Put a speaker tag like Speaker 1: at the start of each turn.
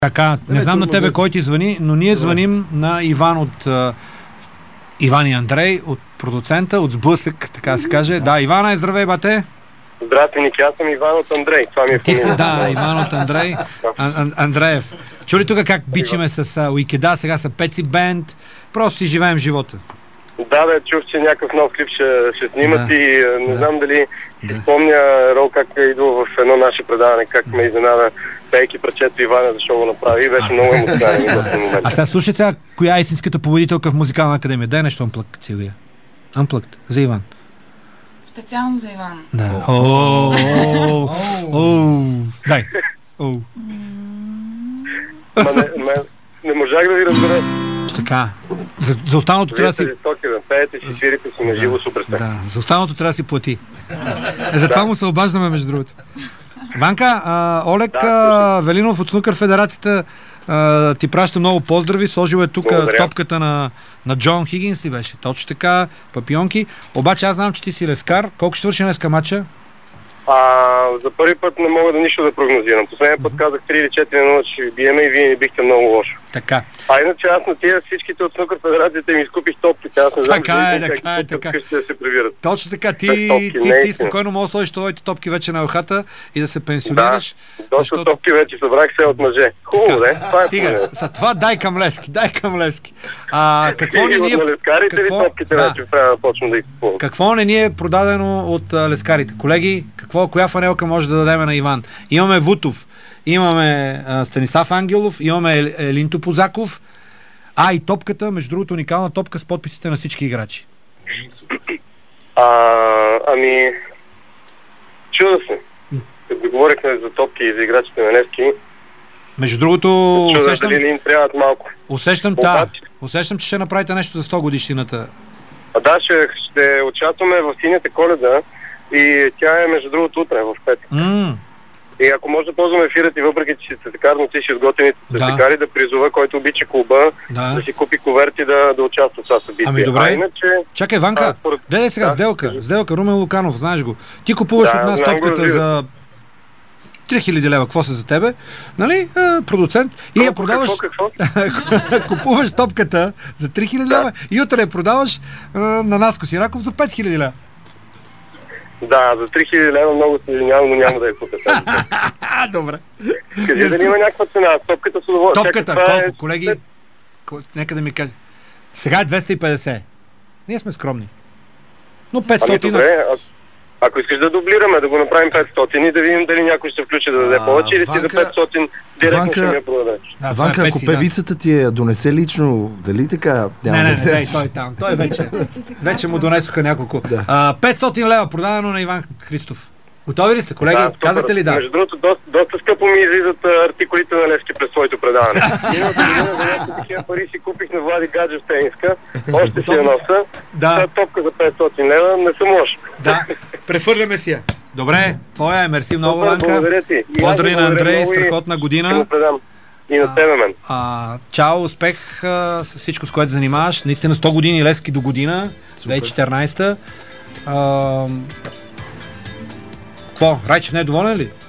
Speaker 1: Така, не знам на тебе кой ти звъни, но ние звъним на Иван от Иван и Андрей, от продуцента, от Сблъсък, така се каже. Да, Ивана, здравей, бате!
Speaker 2: Здрасти, Ники, аз съм Иван от Андрей. Това ми е
Speaker 1: Ти си, да, Иван от Андрей. Андреев. Чули тук как бичиме с Уикеда, сега са Пеци Бенд. Просто си живеем живота.
Speaker 2: Да, чух, че някакъв нов клип ще снимат и не знам дали си спомня Рол как е идвал в едно наше предаване, как ме изненада, пейки прачето Ивана, защо го направи и беше много емоционален в този момент.
Speaker 1: А сега слушай сега, коя е истинската победителка в музикална академия? Дай нещо Unplugged, Силвия. Unplugged, за Иван.
Speaker 3: Специално за Иван.
Speaker 1: Да. Дай.
Speaker 2: Не можах да ви разбера.
Speaker 1: Така. За останалото трябва да си...
Speaker 2: Пеете си, свирите си на живо, супер сте.
Speaker 1: Да, за останалото трябва да си плати. Затова му се обаждаме, между другото. Ванка, Олег Велинов от Снукър Федерацията ти праща много поздрави. Сложил е тук топката на Джон Хигинс ли беше? Точно така, папионки. Обаче аз знам, че ти си лескар. Колко ще свърши днеска матча?
Speaker 2: За първи път не мога да нищо да прогнозирам. Последния път казах 3 или 4-0, че ви биеме и вие не бихте много лошо.
Speaker 1: Така.
Speaker 2: Иначе аз на тия всичките от Снукър Федерацията ми изкупих топките. Аз не знам
Speaker 1: така.
Speaker 2: Да се прибират.
Speaker 1: Точно така. Ти спокойно можеш да сложиш твоите топки вече на елхата и да се пенсионираш.
Speaker 2: Да, доста топки вече събрах се от мъже. Хубаво, да?
Speaker 1: Стига. За това дай към Лески. Какво не ни е... Какво не ни е продадено от лескарите? Колеги, коя фанелка може да дадем на Иван? Имаме Вутов, имаме Станислав Ангелов, имаме Елин Топозаков, и топката, между другото уникална топка с подписите на всички играчи.
Speaker 2: Чуда се. Като говорихме за топки и за играчите на Левски,
Speaker 1: между другото,
Speaker 2: усещам, дали им трябват малко.
Speaker 1: Усещам, че ще направите нещо за 100 годишнината.
Speaker 2: Да, ще участваме в Синята Коледа и тя е между другото утре в 5. И ако може да ползваме ефирът и въпреки, че сте текарници, ще изготвените текари, да призова, който обича клуба, да си купи коверти да участва в това събитие.
Speaker 1: Ами добре. Чакай, Ванка, гледай сега сделка, Румен Луканов, знаеш го. Ти купуваш от нас топката за 3000 лева, какво са за тебе, нали, продуцент, и я продаваш, купуваш топката за 3000 лева и утре я продаваш на Наско Сираков за 5000 лева.
Speaker 2: Да, за 3000 лева много се извинявам, но няма да я купя.
Speaker 1: Добре.
Speaker 2: Кажи дали има някаква цена, топката с удоволствие.
Speaker 1: Топката, колко, колеги? Нека да ми каже. Сега е 250. Ние сме скромни. Но 500...
Speaker 2: Добре, ако искаш да дублираме, да го направим 500 и да видим дали някой ще включи да даде повече или ти за 500 директно ще ми я продадеш.
Speaker 4: Ванка, ако певицата ти я донесе лично, дали така?
Speaker 1: Не, той там. Той вече му донесоха няколко. 500 лева продадено на Иван Христов. Готови ли сте, колеги? Казате ли да?
Speaker 2: Между другото, доста скъпо ми излизат артикулите на Левски през своето предаване. Миналата година за някакви такива пари си купих на Влади Гаджев тениска, още си я носа. Да. Топка за 500 лева, не съм лош.
Speaker 1: Да, прехвърляме си я. Добре, твоя е, мерси много, Ванка.
Speaker 2: Благодаря ти.
Speaker 1: Поздрави на Андрей, страхотна година.
Speaker 2: И на тебе, мен.
Speaker 1: Чао, успех с всичко, с което занимаваш. Наистина 100 години Левски до година, 2014. Какво? Райчев не е доволен ли?